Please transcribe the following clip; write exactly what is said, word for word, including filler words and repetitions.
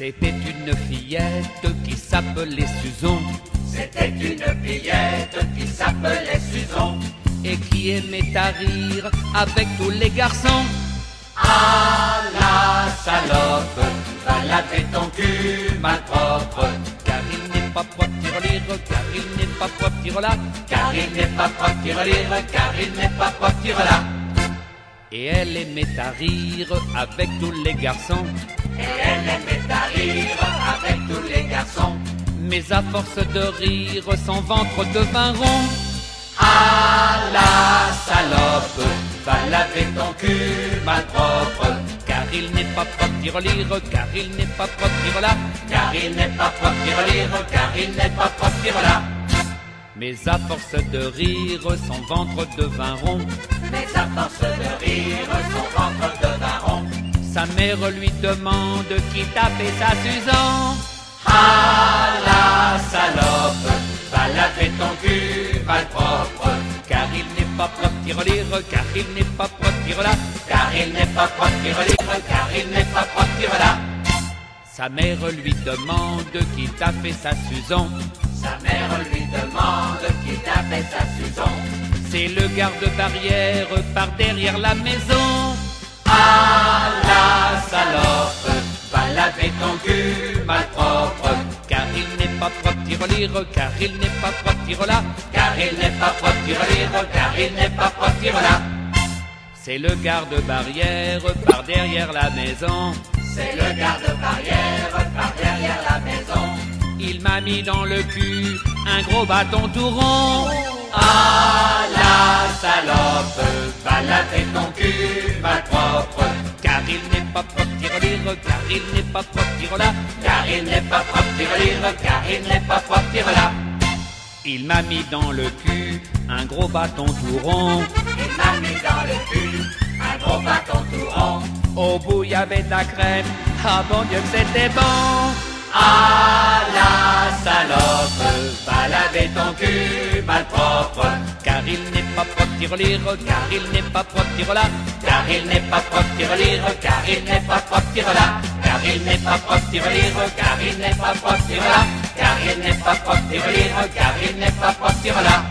C'était une fillette qui s'appelait Susan. C'était une fillette qui s'appelait Susan et qui aimait à rire avec tous les garçons. Ah la salope, va laver ton cul malpropre, car il n'est pas propre tirelire, car il n'est pas propre tirela, car il n'est pas propre tirelire, car il n'est pas propre tirela. Et elle aimait à rire avec tous les garçons. Et elle aimait à rire avec tous les garçons. Mais à force de rire, son ventre devint rond. Ah la salope, va laver ton cul malpropre, car il n'est pas propre tirelire, car il n'est pas propre tirela, car il n'est pas propre tirelire, car il n'est pas propre tirela. Mais à force de rire, son ventre devint rond. Mais à force de rire, son ventre devint rond. Sa mère lui demande qui t'a fait ça, Susan. Ah la salope, va laver ton cul malpropre, car il n'est pas propre tirelire, car il n'est pas propre tirela, car il n'est pas propre tirelire, car il n'est pas propre tirela. Sa mère lui demande qui t'a fait ça, Susan. Sa mère lui demande qui t'a fait ça, Susan. C'est le garde-barrière par derrière la maison. Ah la salope, va laver ton cul malpropre, car il n'est pas propre tirelire, car il n'est pas propre tirela, car il n'est pas propre tirelire, car il n'est pas propre tirela. C'est le garde-barrière par derrière la maison. C'est le garde-barrière par derrière la maison. Il m'a mis dans le cul un gros bâton tout rond. Ah la salope, va laver ton cul malpropre, car il n'est pas propre tirelire, car il n'est pas propre tirela, car il n'est pas propre tirelire, car il n'est pas propre tirela. Il m'a mis dans le cul un gros bâton tout rond. Il m'a mis dans le cul un gros bâton tout rond. Au bout il y avait de la crème, ah bon Dieu que c'était bon. Ah la salope, va laver ton cul malpropre, car il n'est pas propre tirelire, car il n'est pas propre tirela, car il n'est pas propre tirelire, car il n'est pas propre tirela, car il n'est pas propre tirelire, car il n'est pas propre tirela, car il n'est pas propre tirelire, car il n'est pas propre tirela.